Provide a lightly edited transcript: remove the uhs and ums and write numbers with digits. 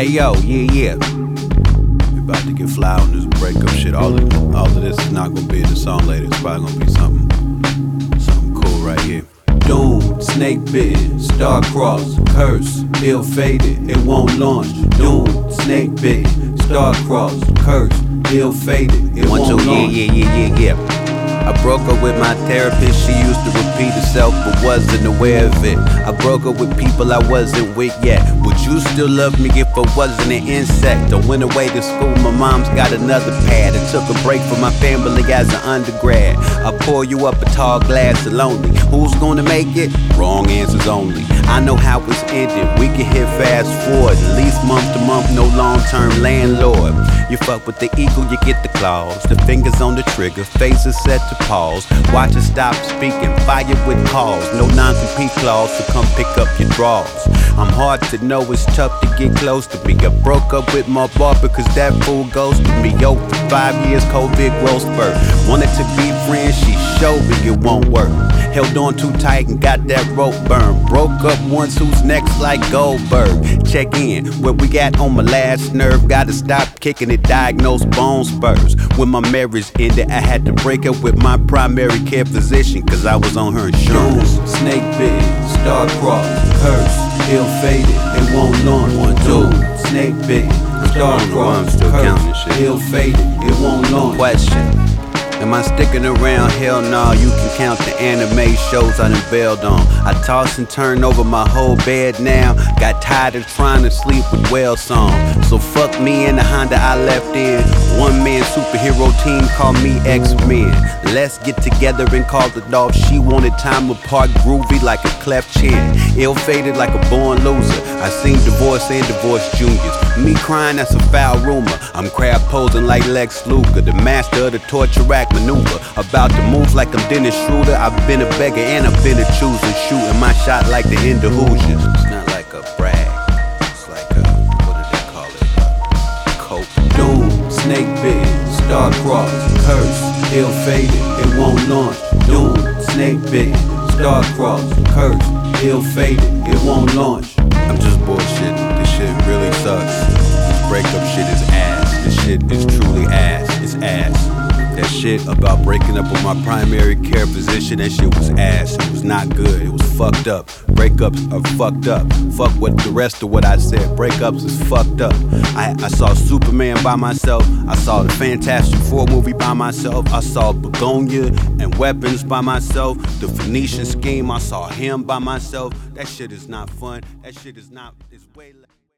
Yo, yeah. We about to get fly on this breakup shit. All of this is not gonna be in the song later. It's probably gonna be something cool right here. Doom, snake bitten, star-crossed, curse, ill faded, it won't launch. Doom, snake bitten, star-crossed, curse, ill faded, it won't launch. Yeah. I broke up with my therapist, she used to repeat herself but wasn't aware of it. I broke up with people I wasn't with yet. Would you still love me if I wasn't an insect? I went away to school, my mom's got another pad. I took a break from my family as an undergrad. I pour you up a tall glass of lonely. Who's gonna make it? Wrong answers only. I know how it's ended, we can hit fast forward. At least month to month, no long-term landlord. You fuck with the eagle, you get the claws. The fingers on the trigger, faces set to pause. Watch it stop speaking, fire with calls. No non-compete clause, so come pick up your draws. I'm hard to know, it's tough to get close to me. I broke up with my barber cause that fool ghosted me. Yo, for 5 years, COVID growth spurt. Wanted to be friends, she showed me it won't work. Held on too tight and got that rope burned. Broke up once, who's next like Goldberg. Check in, where we got on my last nerve. Gotta stop kicking it, diagnosed bone spurs. When my marriage ended, I had to break up with my primary care physician cause I was on her insurance. Doom, snake bitten, star-crossed, curse, ill faded, it won't launch. Doom, snake bitten, star-crossed, curse, ill faded, it won't launch. Question. Am I sticking around? Hell nah, you can count the anime shows I done bailed on. I toss and turn over my whole bed now. Got tired of trying to sleep with whale song. So fuck me and the Honda I left in. One man superhero team, call me X-Men. Let's get together and call it off. She wanted time apart, groovy like a cleft chin. Ill faded like a born loser. I seen divorce and divorce juniors. Me crying, that's a foul rumor. I'm crab posing like Lex Luger, the master of the torture rack maneuver. About to move like I'm Dennis Schroeder. I've been a beggar and I've been a chooser. Shooting my shot like the end of Hoosiers. It's not like a brag. It's like a, what do they call it? A cope. Doom, snake bitten, star-crossed, curse, ill faded, it won't launch. Doom, snake bitten, star-crossed, curse, ill faded, it won't launch. I'm just bullshitting. This shit really sucks. This breakup shit is ass. This shit is truly ass. It's ass. That shit about breaking up with my primary care physician, that shit was ass. It was not good. It was fucked up. Breakups are fucked up. Fuck what the rest of what I said. Breakups is fucked up. I saw Superman by myself. I saw the Fantastic Four movie by myself. I saw Begonia and Weapons by myself. The Phoenician Scheme, I saw him by myself. That shit is not fun. That shit is not, it's way less.